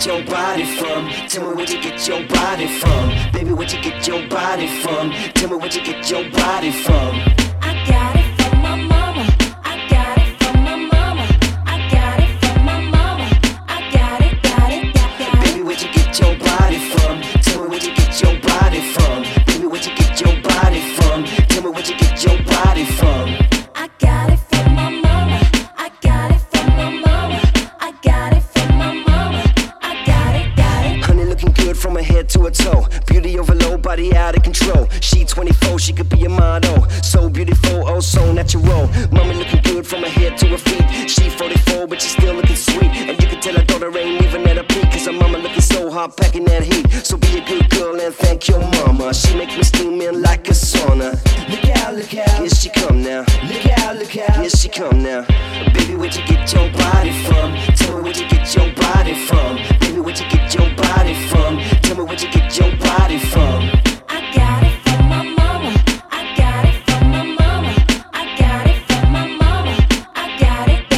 your body from? Tell me where'd you get your body from? Baby, where'd you get your body from? Tell me where'd you get your body from? I got it from my mama. I got it from my mama. I got it from my mama. I got it. Baby, where'd you get your body from? Tell me where'd you get your body from? Baby, where'd you get your body from? Tell me where'd you get your body from? I got it from my mama. I got it from my mama. I got it from my mama. I got it. Honey looking good from her head to her toe. Beauty overload, body out of control. She 24, she could be a model. So beautiful, oh so natural. Mommy looking good from her head to her feet. She 44, but she still looking sweet. And you can tell her daughter ain't even at her peak. Cause her mama looking so hot, packing that heat. So be a good girl and thank your mama. She make me steam in like a sauna. Look out, here she come now. Look out, here she come now. Baby, where'd you get your body from? Tell me where'd you get your body from? Baby, where'd you get your body from? Tell me where'd you get your body from? I got it from my mama. I got it from my mama. I got it from my mama. I got it.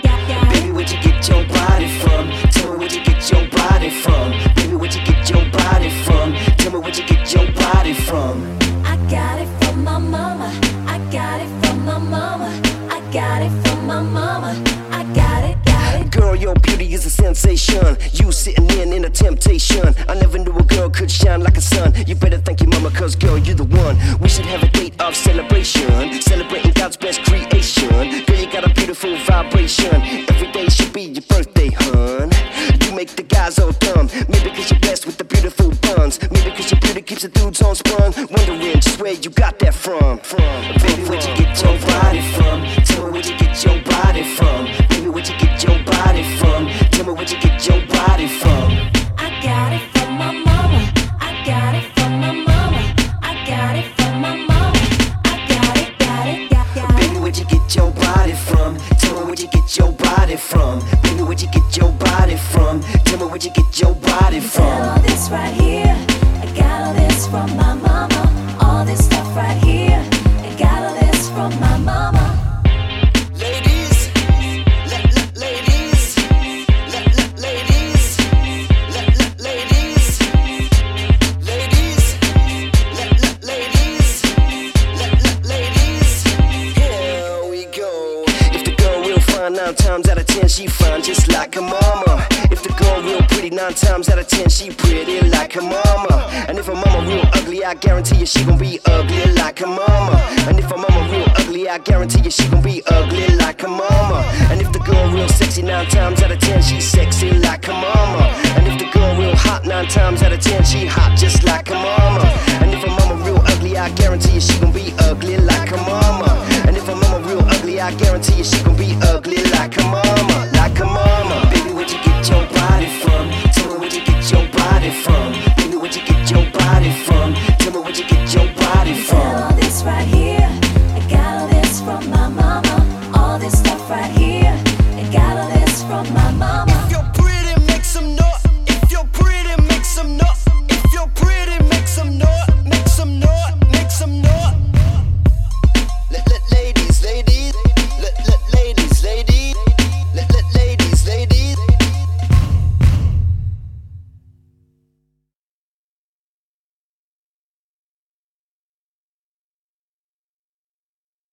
Baby, where'd you get your body from? Tell me where'd you get your body from? Baby, where'd you get your body from? Tell me where'd you get your body from? I got it from my mama. I got it from my mama. I got it from my mama. I got it. Girl, your beauty is a sensation. You sitting in a temptation. I never knew a girl could shine like a sun. You better thank your mama, cause girl, you're the one. We should have a date of celebration, celebrating God's best creation. Girl, you got a beautiful vibration. Every day should be your birthday, hun. You make the guys all dumb. Maybe cause you're blessed with the beautiful buns. Maybe cause your beauty keeps the dudes on sprung. Wondering just where you got that from. Baby, where'd you get your body from? Tell me where'd you get your body from? Baby, where'd you get your body from? Tell me where'd you get your body from? I got it from my mama. I got it from my mama. I got it from my mama. I got it. Baby, where'd you get your body from? Tell me where'd you get your body from? Baby, where'd you get your body from? Tell me where'd you get your body from? All this right here, I got all this from my mama. All this stuff right here, I got all this from my mama. Ladies, ladies, ladies, ladies, ladies, ladies, here we go. If the girl real fine, 9 times out of 10 she fine just like her mama. If the girl real pretty, 9 times out of 10 she pretty like her mama. And if her mama real ugly, I guarantee you she gon' be ugly like her mama. And if her mama real ugly, I guarantee you she gon' be ugly like her mama. And if the girl real sexy, 9 times out of 10 she sexy like her mama. And if the girl real hot, 9 times out of 10 she hot just like her mama. And if her mama real ugly, I guarantee you she gon' be ugly like her mama. And if her mama real ugly, I guarantee you she gon' be ugly like her mama, like her mama. Baby, where'd you get your body from? Tell me where'd you get your body from?